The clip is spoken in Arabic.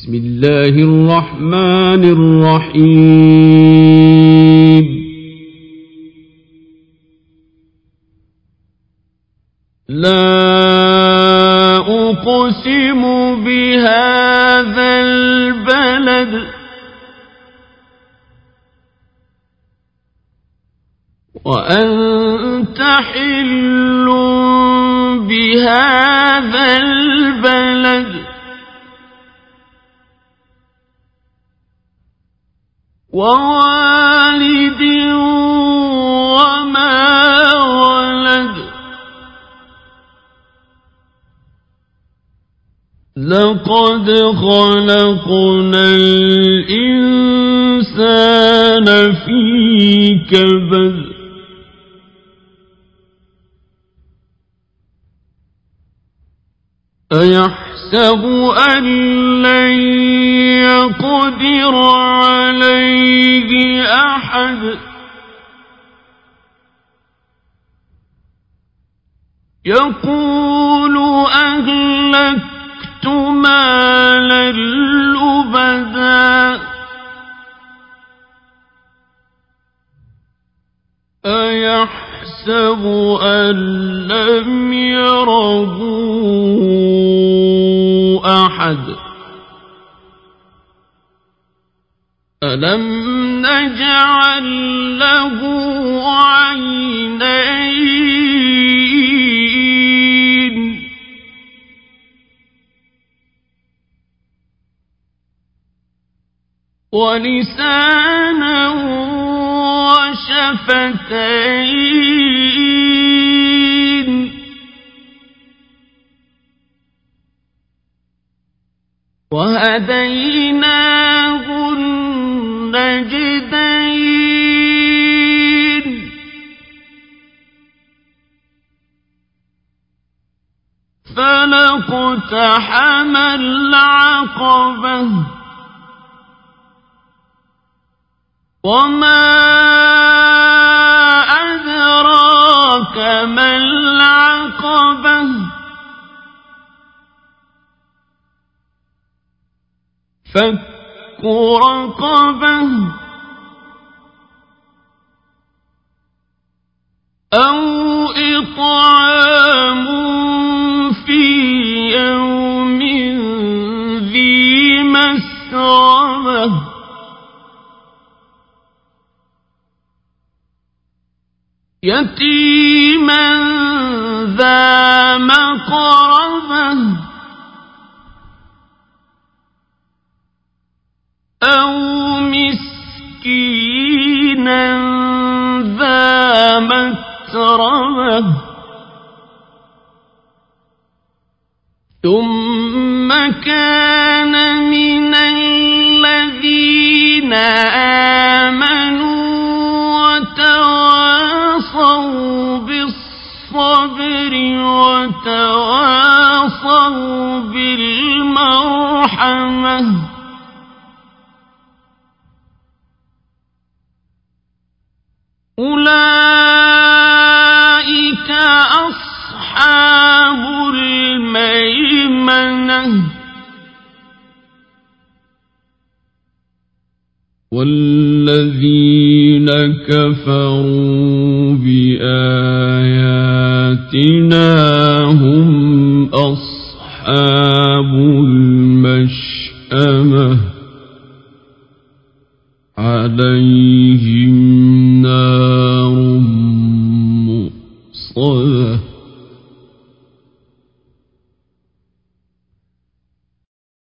بسم الله الرحمن الرحيم لا أقسم بهذا البلد وأنت حل بهذا البلد ووالد وما ولد لقد خلقنا الإنسان في كبد أيحسب أن لن يقدر عليه أحد يقول أهلكت مالا لبدا أيحسب أن لم يره أحد ألم نجعل له عينين ولسانا وشفتين وهديناه النجدين فلاقتحم العقبة وما أدراك ما العقبة فك رقبة أو إطعام في يوم ذي مسغبة يتيما ذا مقربة أو مسكينا ذا متربة ثم كان من الذين آمنوا وتواصوا بالصبر وتواصوا بالمرحمة أولئك أصحاب الميمنة والذين كفروا بآياتنا هم أصحاب المشأمة عليهم نار مؤصدة